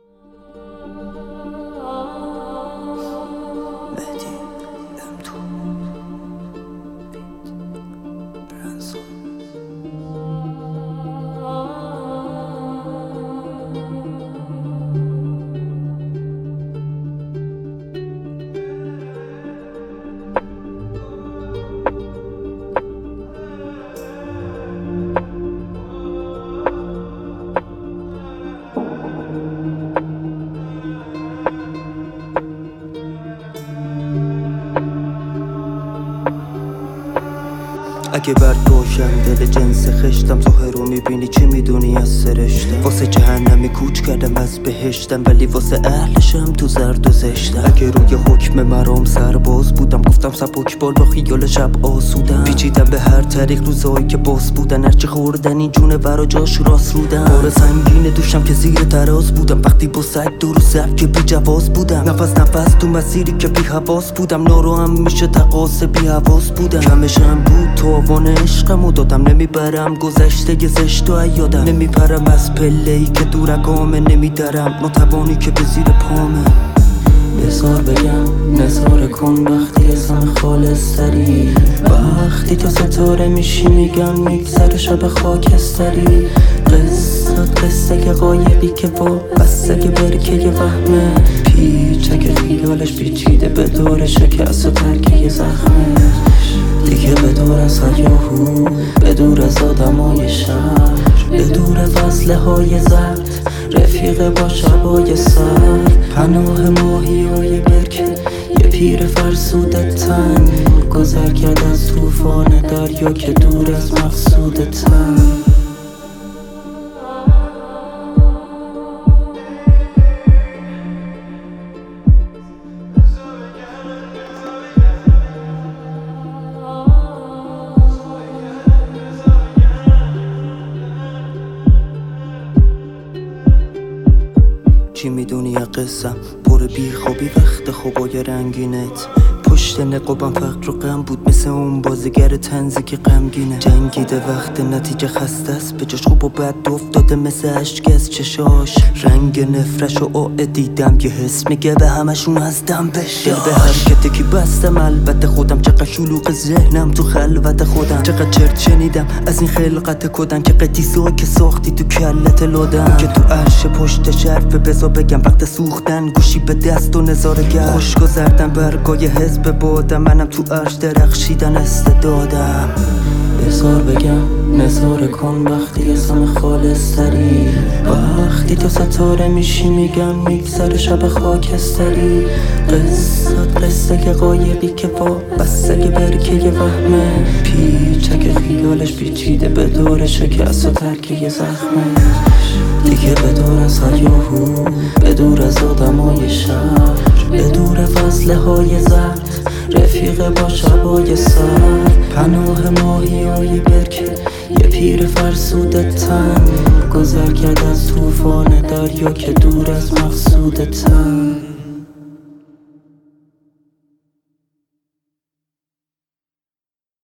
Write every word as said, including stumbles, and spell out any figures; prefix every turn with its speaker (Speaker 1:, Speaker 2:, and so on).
Speaker 1: اگه برگاشم دل جنس خشتم، ظاهر رو میبینی چی میدونی از سرشتم. واسه جهنمی کوچ کردم از بهشتم، ولی واسه اهلشم تو زرد و زشتم. اگه روی حکم مرام سرباز بودم، گفتم سبک بال با خیال شب آسودم. پیچیدم به هر طریق روزایی که باز بودن، هرچی خوردن این جونه ورا جاش راست رودم. بار سنگین دوشم که زیر تراز بودم، وقتی با سگ دور و سر که بی جواز بودم. نفس نفس تو مسیری که بی حواس بودم، نارو هم میشه تقاس بی حواس بودم. کمشم بود تو وان عشقمو دادم، نمیبرم گذشته زشتو یادم. نمیپرم از پله‌ای که دورگامه، نمیدرم ناتوانی که به زیر پامه. بذار بگم نظاره کن وقتی اسم خالص تری، وقتی تو ستاره میشی میگم میگذره شب خاکستری. قصه قصه که قایقی که با بسته که برکه یه وهمه، پیچه که خیالش پیچیده به دور شکست و ترکه زخمه. دیگه به دور از هیاهو، به دور از آدمای شهر، به دور فصله های زرد، رفیق با شبای سر. پناه ماهی های برکه یه پیر فرسود تن، گذر کرد از طوفان دریا که دور از مقصود تن. چی میدونی یا قصم پر بی خوابی وقت خوابای رنگینت. پشت نقابم فقر و غم بود، مثل اون بازیگر تنزی که غمگینه. جنگیده وقت نتیجه خسته است، به جاش خوب و بد افتاده مثل اشک از چشاش. رنگ نفرش و آه دیدم، یه حس میگه به همشون از دم بشاش. دل به حرکتی که بستم البته خودم، چقدر شلوغ ذهنم تو خلوت خودم. چقدر چرت شنیدم از این خلقت کدن، که قدیسایی که ساختی تو کلت لادم. که تو عرش پشت شرفه بزا بگم وقت سوختن، گوشی به دست و نظاره گر خوش گذردن برگای حزب بادم. منم تو عرش درخشیدن استعدادم. بذار بگم نظاره کن وقتی اسم خالص تری، وقتی تو ستاره میشی میگم میگذره شب خاکستری. قصه قصه که قایقی که با بسته که برکه یه وهمه، پیچه که خیالش پیچیده به دور شکست و ترکه زخمه. دیگه به دور از هیاهو، به دور از آدمای شهر، به دور فصله های زرد، رفیق با شبای سر. پناه ماهی های برکه یه پیر فرسود تن، گذر کرد از طوفان دریا که دور از مقصود تن.